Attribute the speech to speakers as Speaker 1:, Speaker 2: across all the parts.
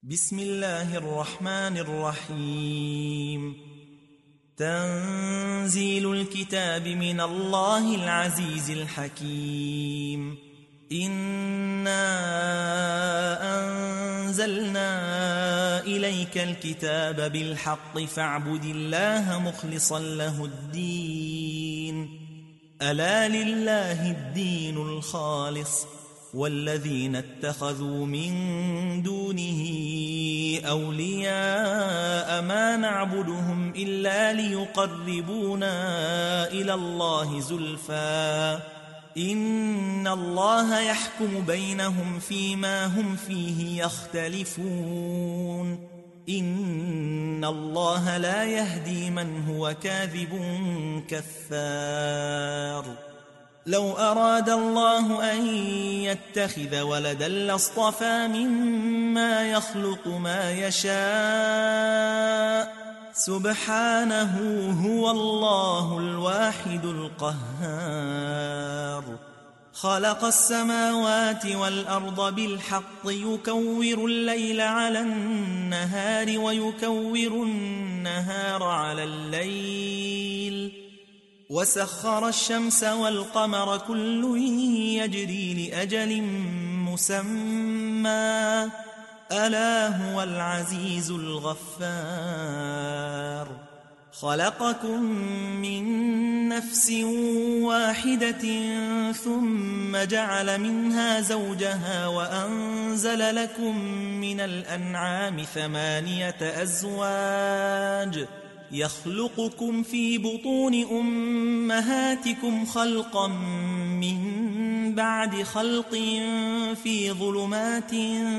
Speaker 1: بسم الله الرحمن الرحيم. تنزيل الكتاب من الله العزيز الحكيم. إنا أنزلنا إليك الكتاب بالحق فاعبد الله مخلصا له الدين. ألا لله الدين الخالص والذين اتخذوا من دونه أولياء ما نعبدهم إلا ليقربونا إلى الله زلفى إن الله يحكم بينهم فيما هم فيه يختلفون إن الله لا يهدي من هو كاذب كفار. لو أراد الله أن يتخذ ولدا لاصطفى مما يخلق ما يشاء سبحانه هو الله الواحد القهار. خلق السماوات والأرض بالحق يكور الليل على النهار ويكور النهار على الليل وسخر الشمس والقمر كل يجري لأجل مسمى ألا هو العزيز الغفار. خلقكم من نفس واحدة ثم جعل منها زوجها وأنزل لكم من الأنعام 8 أزواج يخلقكم في بطون أمهاتكم خلقا من بعد خلق في ظلمات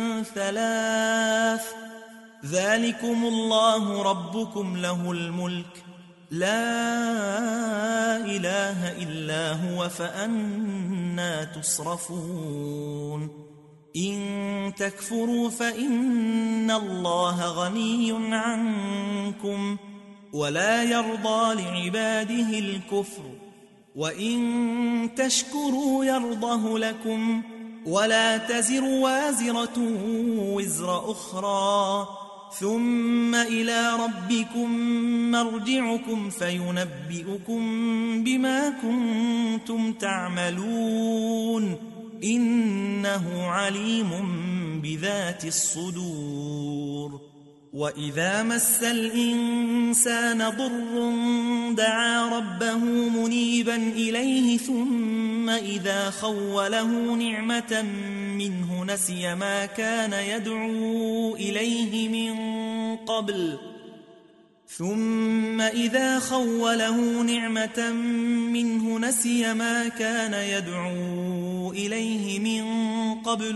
Speaker 1: 3 ذلكم الله ربكم له الملك لا إله إلا هو فأنى تصرفون. إن تكفروا فإن الله غني عنكم ولا يرضى لعباده الكفر وإن تشكروا يرضه لكم ولا تزر وازرة وزر أخرى ثم إلى ربكم مرجعكم فينبئكم بما كنتم تعملون إنه عليم بذات الصدور. وإذا مس الإنسان ضر دعا ربه منيبا إليه ثم إذا خوله نعمة منه نسي ما كان يدعو إليه من قبل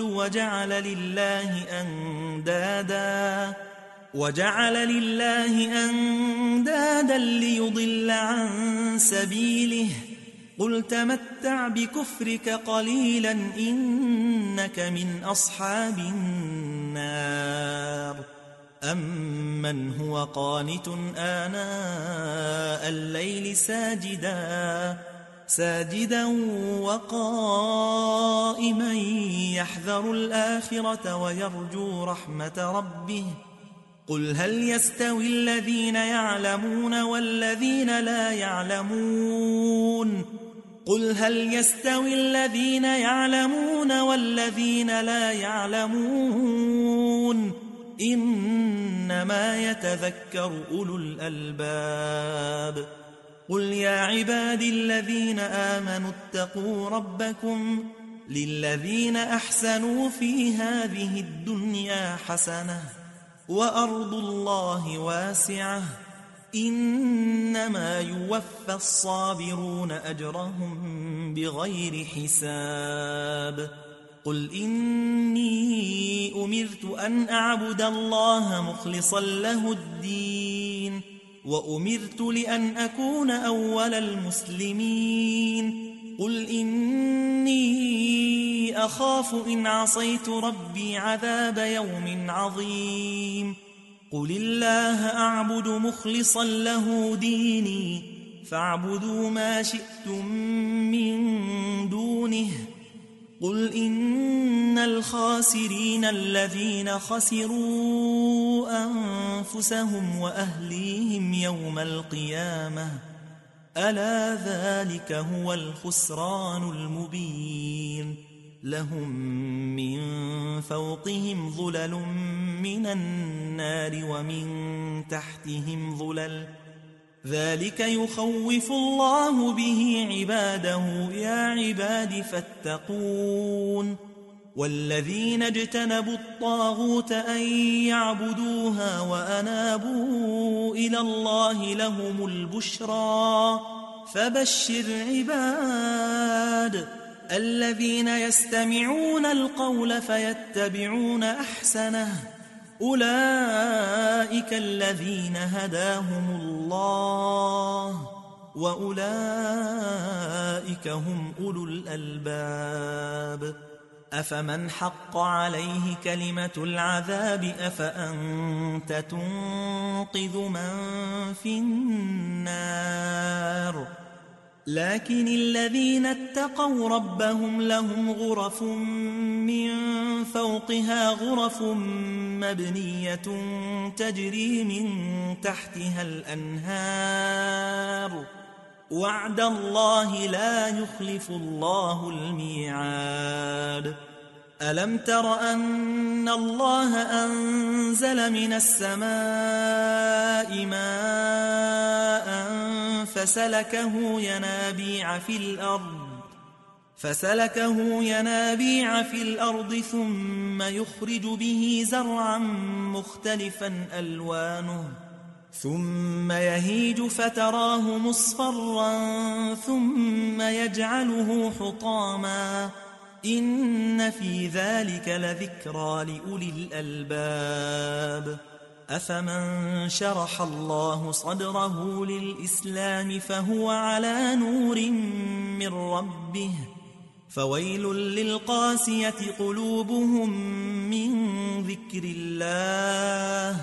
Speaker 1: وجعل لله أندادا ليضل عن سبيله قل تمتع بكفرك قليلا إنك من أصحاب النار. أمن هو قانت آناء الليل ساجدا وقائما يحذر الآخرة ويرجو رحمة ربه قل هل يستوي الذين يعلمون والذين لا يعلمون إنما يتذكر أولو الألباب. قل يا عبادي الذين آمنوا اتقوا ربكم للذين أحسنوا في هذه الدنيا حسنة وأرض الله واسعة إنما يوفى الصابرون أجرهم بغير حساب. قل إني أمرت أن أعبد الله مخلصا له الدين وأمرت لأن أكون أول المسلمين. قل إني أخاف إن عصيت ربي عذاب يوم عظيم. قل الله أعبد مخلصا له ديني فاعبدوا ما شئتم من دونه قل إن الخاسرين الذين خسروا أنفسهم وأهليهم يوم القيامة ألا ذلك هو الخسران المبين لهم من فوقهم ظلل من النار ومن تحتهم ظلل ذلك يخوف الله به عباده يا عباد فاتقون والذين اجتنبوا الطاغوت أن يعبدوها وأنابوا إلى الله لهم البشرى فبشر عباد الذين يستمعون القول فيتبعون أحسنه أولئك الذين هداهم الله وأولئك هم أولو الألباب أفمن حق عليه كلمة العذاب أفأنت تنقذ من في النار لكن الذين اتقوا ربهم لهم غرف من فوقها غرف مبنية تجري من تحتها الأنهار وعد الله لا يخلف الله الميعاد ألم تر أن الله أنزل من السماء ماء فسلكه ينابيع في الأرض ثم يخرج به زرعا مختلفا ألوانه ثم يهيج فتراه مصفرا ثم يجعله حطاما إن في ذلك لذكرى لأولي الألباب أفمن شرح الله صدره للإسلام فهو على نور من ربه فويل للقاسية قلوبهم من ذكر الله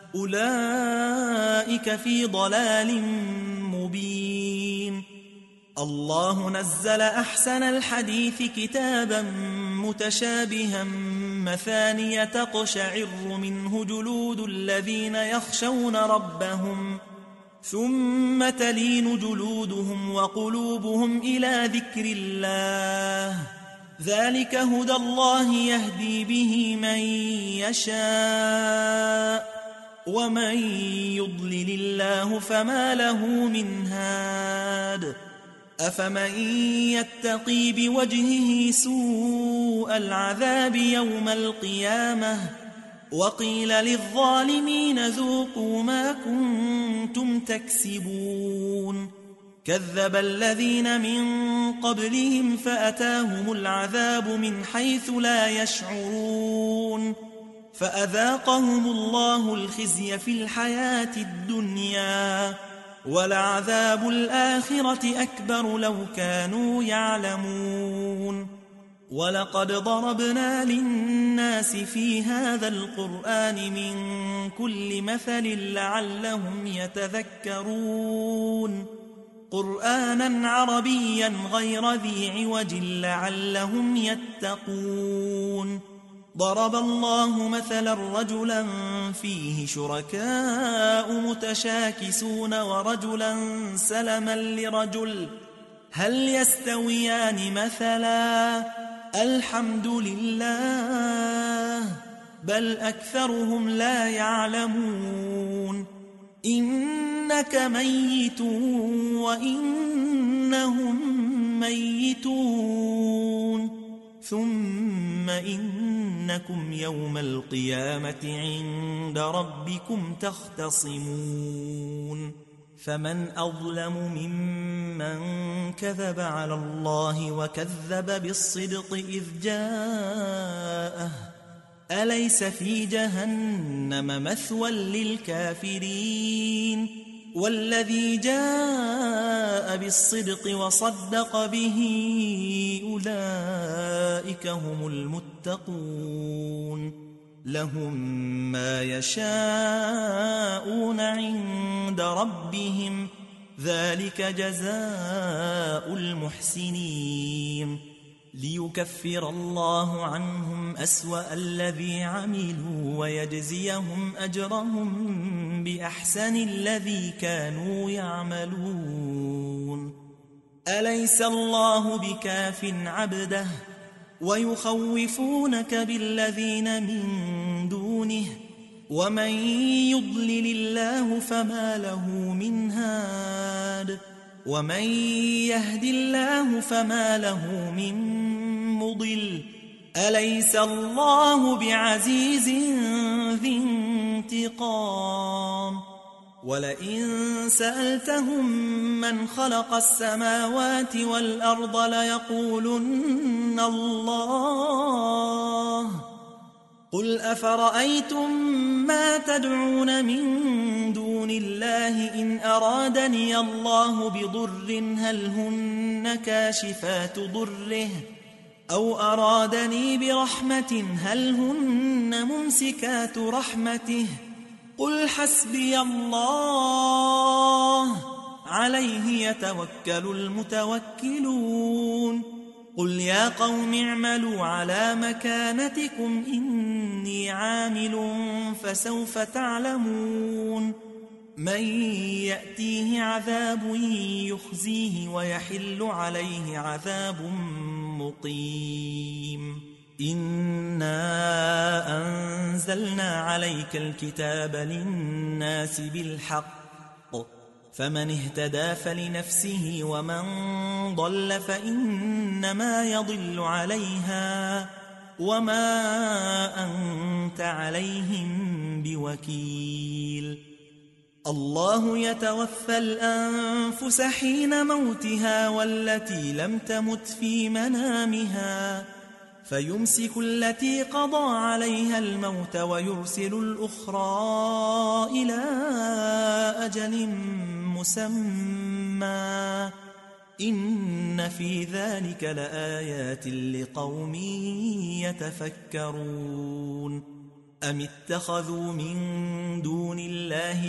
Speaker 1: أولئك في ضلال مبين الله نزل أحسن الحديث كتابا متشابها مثانية تقشعر منه جلود الذين يخشون ربهم ثم تلين جلودهم وقلوبهم إلى ذكر الله ذلك هدى الله يهدي به من يشاء ومن يضلل الله فما له من هاد أفمن يتقي بوجهه سوء العذاب يوم القيامة وقيل للظالمين ذوقوا ما كنتم تكسبون كذب الذين من قبلهم فأتاهم العذاب من حيث لا يشعرون فأذاقهم الله الخزي في الحياة الدنيا ولعذاب الآخرة أكبر لو كانوا يعلمون ولقد ضربنا للناس في هذا القرآن من كل مثل لعلهم يتذكرون قرآنا عربيا غير ذي عوج لعلهم يتقون ضرب الله مثلا رجلا فيه شركاء متشاكسون ورجلا سلما لرجل هل يستويان مثلا الحمد لله بل أكثرهم لا يعلمون إنك ميت وإنهم ميتون ثم إنكم يوم القيامة عند ربكم تختصمون فمن أظلم ممن كذب على الله وكذب بالصدق إذ جاءه أليس في جهنم مثوى للكافرين والذي جاء بالصدق وصدق به أولئك هم المتقون لهم ما يشاءون عند ربهم ذلك جزاء المحسنين ليكفر الله عنهم أسوأ الذي عملوا ويجزيهم أجرهم بأحسن الذي كانوا يعملون. أليس الله بكاف عبده ويخوفونك بالذين من دونه ومن يضلل الله فما له من هاد ومن يهد الله فما له من مضل. أليس الله بعزيز ذي انتقام. ولئن سألتهم من خلق السماوات والأرض ليقولن الله. قل أفرأيتم ما تدعون من دون الله إن أرادني الله بضر هل هن كاشفات ضره أو أرادني برحمة هل هن ممسكات رحمته. قل حسبي الله عليه يتوكل المتوكلون. قل يا قوم اعملوا على مكانتكم إني عامل فسوف تعلمون من يأتيه عذاب يخزيه ويحل عليه عذاب مقيم. إنا أنزلنا عليك الكتاب للناس بالحق فمن اهتدى فلنفسه ومن ضل فإنما يضل عليها وما أنت عليهم بوكيل. الله يتوفى الأنفس حين موتها والتي لم تمت في منامها فيمسك التي قضى عليها الموت ويرسل الأخرى إلى أجل مسمى إن في ذلك لآيات لقوم يتفكرون. أم اتخذوا من دون الله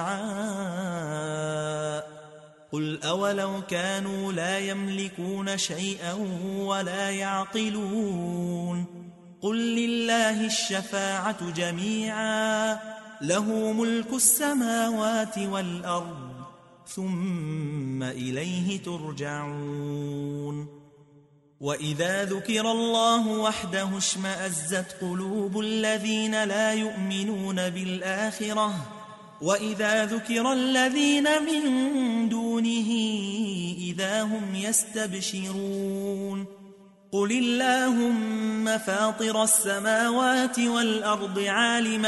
Speaker 1: شفعاء قل أولو كانوا لا يملكون شيئا ولا يعقلون. قل لله الشفاعة جميعا له ملك السماوات والأرض ثم إليه ترجعون. وإذا ذكر الله وحده اشمأزت قلوب الذين لا يؤمنون بالآخرة وإذا ذكر الذين من دونه إذا هم يستبشرون. قل اللهم فاطر السماوات والأرض عالم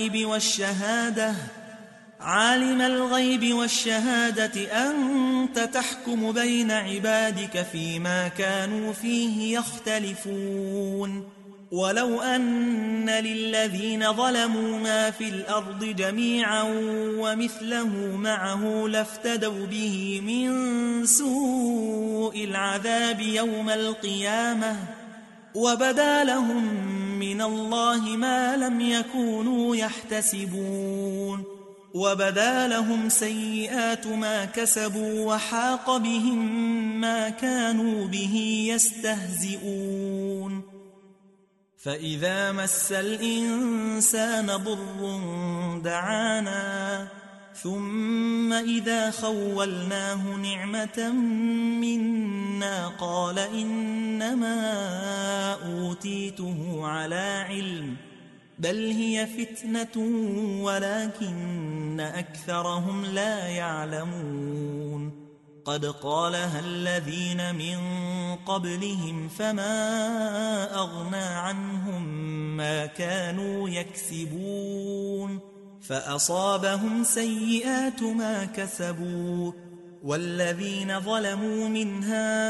Speaker 1: الغيب والشهادة أنت تحكم بين عبادك فيما كانوا فيه يختلفون. ولو أن للذين ظلموا ما في الأرض جميعا ومثله معه لافتدوا به من سوء العذاب يوم القيامة وبدا لهم من الله ما لم يكونوا يحتسبون. وبدا لهم سيئات ما كسبوا وحاق بهم ما كانوا به يستهزئون. فإذا مس الإنسان ضر دعانا ثم إذا خولناه نعمة منا قال إنما أوتيته على علم بل هي فتنة ولكن أكثرهم لا يعلمون. قد قالها الذين من قبلهم فما أغنى عنهم ما كانوا يكسبون فأصابهم سيئات ما كسبوا والذين ظلموا من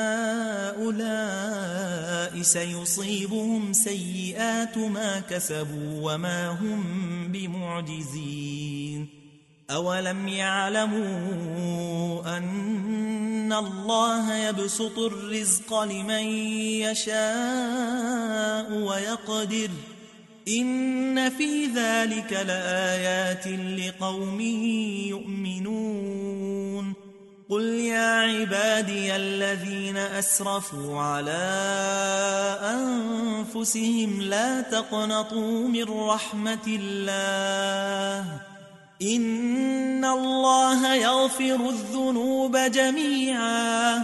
Speaker 1: هؤلاء سيصيبهم سيئات ما كسبوا وما هم بمعجزين. أولم يعلموا أن الله يبسط الرزق لمن يشاء ويقدر إن في ذلك لآيات لقوم يؤمنون. قل يا عبادي الذين أسرفوا على أنفسهم لا تقنطوا من رحمة الله إن الله يغفر الذنوب جميعا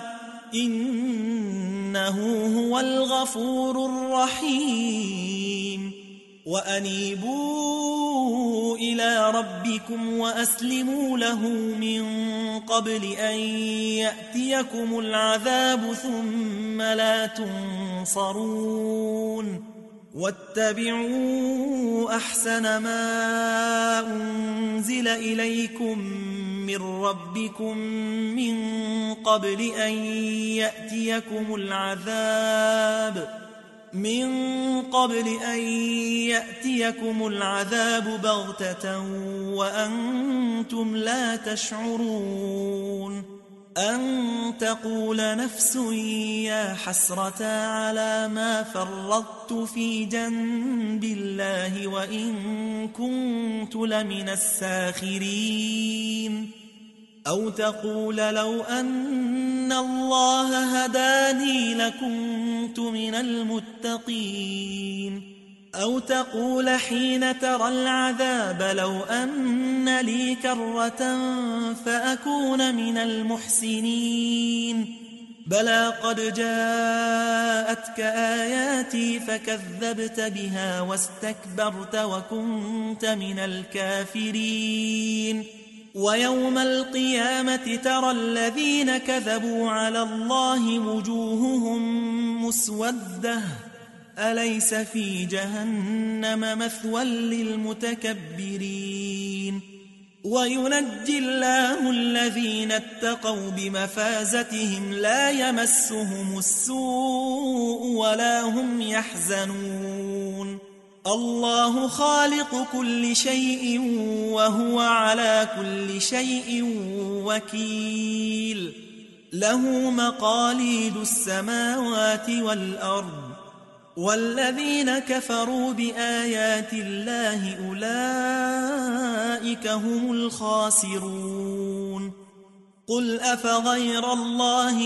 Speaker 1: إنه هو الغفور الرحيم وأنيبوا إلى ربكم وأسلموا له من قبل أن يأتيكم العذاب ثم لا تنصرون واتبعوا أحسن ما أنزل إليكم من ربكم من قبل أن يأتيكم العذاب بغتة وأنتم لا تشعرون أن تقول نفس يا حسرة على ما فرطت في جنب الله وإن كنت لمن الساخرين أو تقول لو أن الله هداني لكنت من المتقين أو تقول حين ترى العذاب لو أن لي كرة فأكون من المحسنين بلى قد جاءتك آياتي فكذبت بها واستكبرت وكنت من الكافرين ويوم القيامة ترى الذين كذبوا على الله وجوههم مسودة أليس في جهنم مثوى للمتكبرين وينجي الله الذين اتقوا بمفازتهم لا يمسهم السوء ولا هم يحزنون الله خالق كل شيء وهو على كل شيء وكيل له مقاليد السماوات والأرض والذين كفروا بآيات الله أولئك هم الخاسرون قل أفغير الله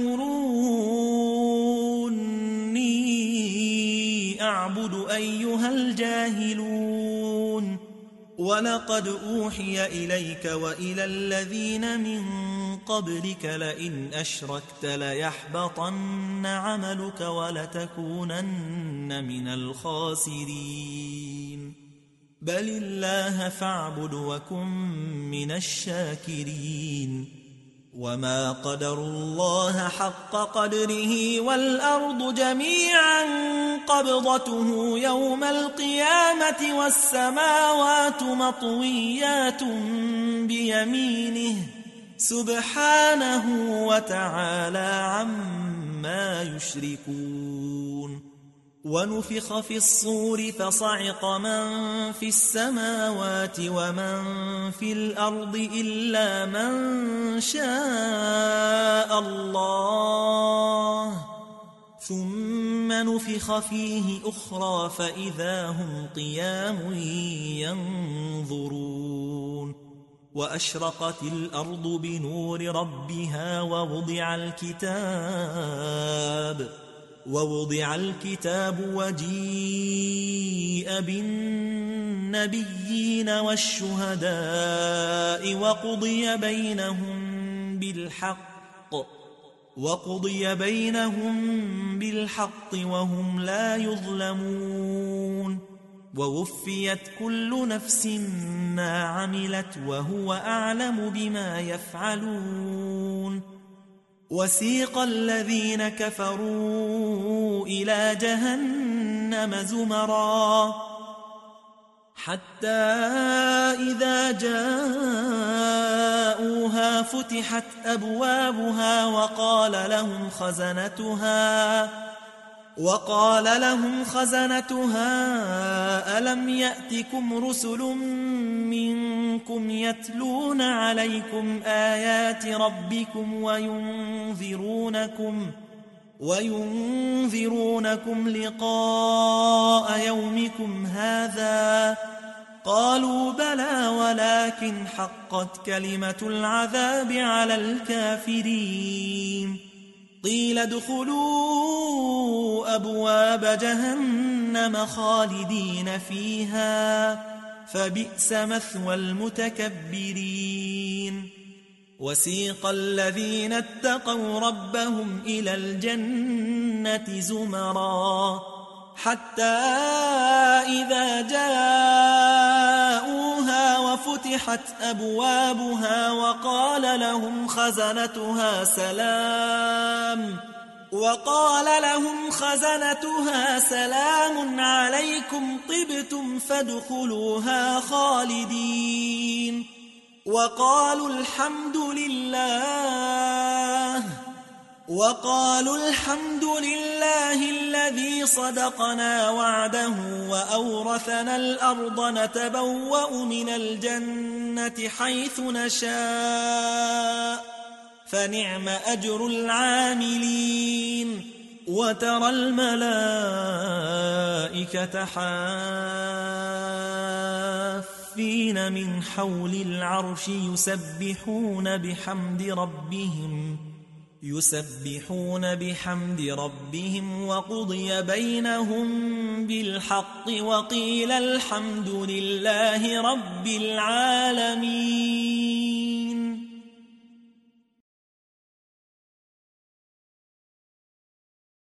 Speaker 1: تأمروني أعبد أيها الجاهلون ولقد أوحي إليك وإلى الذين من قبلك لئن أشركت ليحبطن عملك ولتكونن من الخاسرين بل الله فاعبد وكن من الشاكرين وما قدروا الله حق قدره والأرض جميعا قبضته يوم القيامة والسماوات مطويات بيمينه سبحانه وتعالى عما يشركون ونفخ في الصور فصعق من في السماوات ومن في الأرض إلا من شاء الله ثم نفخ فيه أخرى فإذا هم قيام ينظرون وأشرقت الأرض بنور ربها ووضع الكتاب وجيء بالنبيين والشهداء وقضي بينهم بالحق وهم لا يظلمون ووفيت كل نفس ما عملت وهو أعلم بما يفعلون وسيق الذين كفروا إلى جهنم زمرا حتى إذا جاءوها فتحت أبوابها وقال لهم خزنتها ألم يأتكم رسل منكم يتلون عليكم آيات ربكم وينذرونكم لقاء يومكم هذا قالوا بلى ولكن حقت كلمة العذاب على الكافرين قيل ادخلوا أبواب جهنم خالدين فيها فبئس مثوى المتكبرين وسيق الذين اتقوا ربهم إلى الجنة زمرا حتى إذا جاءوها وفتحت أبوابها وقال لهم خزنتها سلام عليكم طبتم فادخلوها خالدين وقالوا الحمد لله الذي صدقنا وعده وأورثنا الأرض نتبوأ من الجنة حيث نشاء فنعم أجر العاملين وترى الملائكة حافين من حول العرش يسبحون بحمد ربهم وقضي بينهم بالحق وقيل الحمد لله رب العالمين.